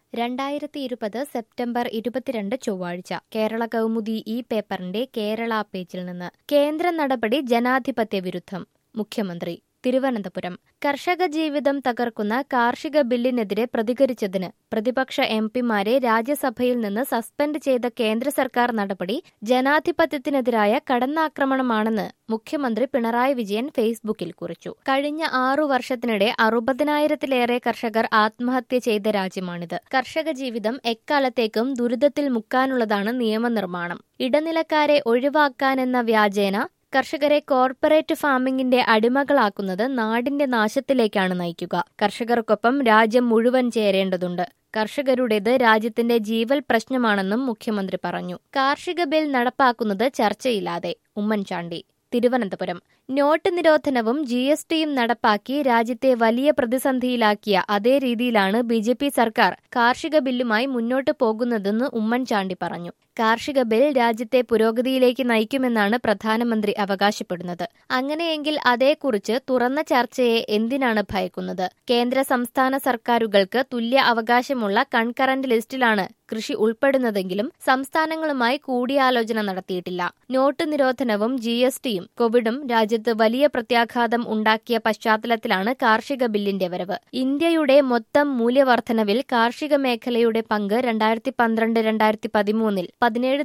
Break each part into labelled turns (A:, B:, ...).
A: 2020 September 22 ചൊവ്വാഴ്ച കേരള കൗമുദി ഈ പേപ്പറിന്റെ കേരള പേജിൽ നിന്ന് കേന്ദ്ര നടപടി ജനാധിപത്യ വിരുദ്ധം മുഖ്യമന്ത്രി തിരുവനന്തപുരം കർഷക ജീവിതം തകർക്കുന്ന കാർഷിക ബില്ലിനെതിരെ പ്രതികരിച്ചതിന് പ്രതിപക്ഷ എംപിമാരെ രാജ്യസഭയിൽ നിന്ന് സസ്പെൻഡ് ചെയ്ത കേന്ദ്ര സർക്കാർ നടപടി ജനാധിപത്യത്തിനെതിരായ കടന്നാക്രമണമാണെന്ന് മുഖ്യമന്ത്രി പിണറായി വിജയൻ ഫേസ്ബുക്കിൽ കുറിച്ചു. കഴിഞ്ഞ 6 വർഷത്തിനിടെ 60,000-ലേറെ കർഷകർ ആത്മഹത്യ ചെയ്ത രാജ്യമാണിത്. കർഷക ജീവിതം എക്കാലത്തേക്കും ദുരിതത്തിൽ മുക്കാനുള്ളതാണ് നിയമനിർമ്മാണം. ഇടനിലക്കാരെ ഒഴിവാക്കാനെന്ന വ്യാജേന കർഷകരെ കോർപ്പറേറ്റ് ഫാമിംഗിന്റെ അടിമകളാക്കുന്നത് നാടിന്റെ നാശത്തിലേക്കാണ് നയിക്കുക. കർഷകർക്കൊപ്പം രാജ്യം മുഴുവൻ ചേരേണ്ടതുണ്ട്. കർഷകരുടേത് രാജ്യത്തിന്റെ ജീവൽ പ്രശ്നമാണെന്നും മുഖ്യമന്ത്രി പറഞ്ഞു. കാർഷിക ബിൽ നടപ്പാക്കുന്നത് ചർച്ചയില്ലാതെ ഉമ്മൻചാണ്ടി തിരുവനന്തപുരം നോട്ട് നിരോധനവും GSTയും നടപ്പാക്കി രാജ്യത്തെ വലിയ പ്രതിസന്ധിയിലാക്കിയ അതേ രീതിയിലാണ് BJP സർക്കാർ കാർഷിക ബില്ലുമായി മുന്നോട്ടു പോകുന്നതെന്ന് ഉമ്മൻചാണ്ടി പറഞ്ഞു. കാർഷിക ബിൽ രാജ്യത്തെ പുരോഗതിയിലേക്ക് നയിക്കുമെന്നാണ് പ്രധാനമന്ത്രി അവകാശപ്പെടുന്നത്. അങ്ങനെയെങ്കിൽ അതേക്കുറിച്ച് തുറന്ന ചർച്ചയെ എന്തിനാണ് ഭയക്കുന്നത്? കേന്ദ്ര സംസ്ഥാന സർക്കാരുകൾക്ക് തുല്യ അവകാശമുള്ള കൺകറന്റ് ലിസ്റ്റിലാണ് കൃഷി ഉൾപ്പെടുന്നതെങ്കിലും സംസ്ഥാനങ്ങളുമായി കൂടിയാലോചന നടത്തിയിട്ടില്ല. നോട്ട് നിരോധനവും GSTയും കോവിഡും രാജ്യത്ത് വലിയ പ്രത്യാഘാതം ഉണ്ടാക്കിയ പശ്ചാത്തലത്തിലാണ് കാർഷിക ബില്ലിന്റെ വരവ്. ഇന്ത്യയുടെ മൊത്തം മൂല്യവർദ്ധനവിൽ കാർഷിക മേഖലയുടെ പങ്ക് 2012-2013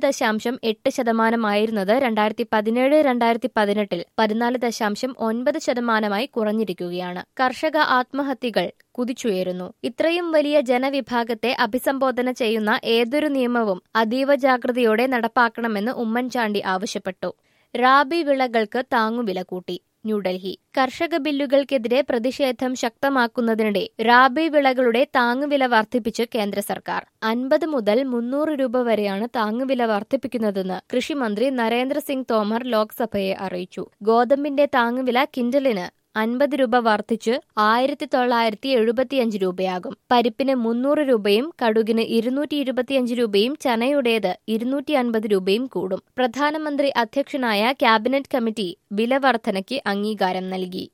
A: 17.8% 2017-2018 14.9% കുറഞ്ഞിരിക്കുകയാണ്. കർഷക ആത്മഹത്യകൾ കുതിച്ചുയരുന്നു. ഇത്രയും വലിയ ജനവിഭാഗത്തെ അഭിസംബോധന ചെയ്യുന്ന ഏതൊരു നിയമവും അതീവ ജാഗ്രതയോടെ നടപ്പാക്കണമെന്ന് ഉമ്മൻചാണ്ടി ആവശ്യപ്പെട്ടു. റാബി വിളകൾക്ക് താങ്ങുവില കൂട്ടി ന്യൂഡൽഹി കർഷക ബില്ലുകൾക്കെതിരെ പ്രതിഷേധം ശക്തമാക്കുന്നതിനിടെ റാബി വിളകളുടെ താങ്ങുവില വർദ്ധിപ്പിച്ച് കേന്ദ്ര സർക്കാർ 50 മുതൽ 300 രൂപ വരെയാണ് താങ്ങുവില വർദ്ധിപ്പിക്കുന്നതെന്ന് കൃഷിമന്ത്രി നരേന്ദ്രസിംഗ് തോമർ ലോക്സഭയെ അറിയിച്ചു. ഗോതമ്പിന്റെ താങ്ങുവില ക്വിന്റലിന് 50 രൂപ വർദ്ധിച്ച് 1975 രൂപയാകും. പരിപ്പിന് 300 രൂപയും കടുകിന് 225 രൂപയും ചനയുടേത് 250 രൂപയും കൂടും. പ്രധാനമന്ത്രി അധ്യക്ഷനായ ക്യാബിനറ്റ് കമ്മിറ്റി വില വർധനയ്ക്ക് അംഗീകാരം നൽകി.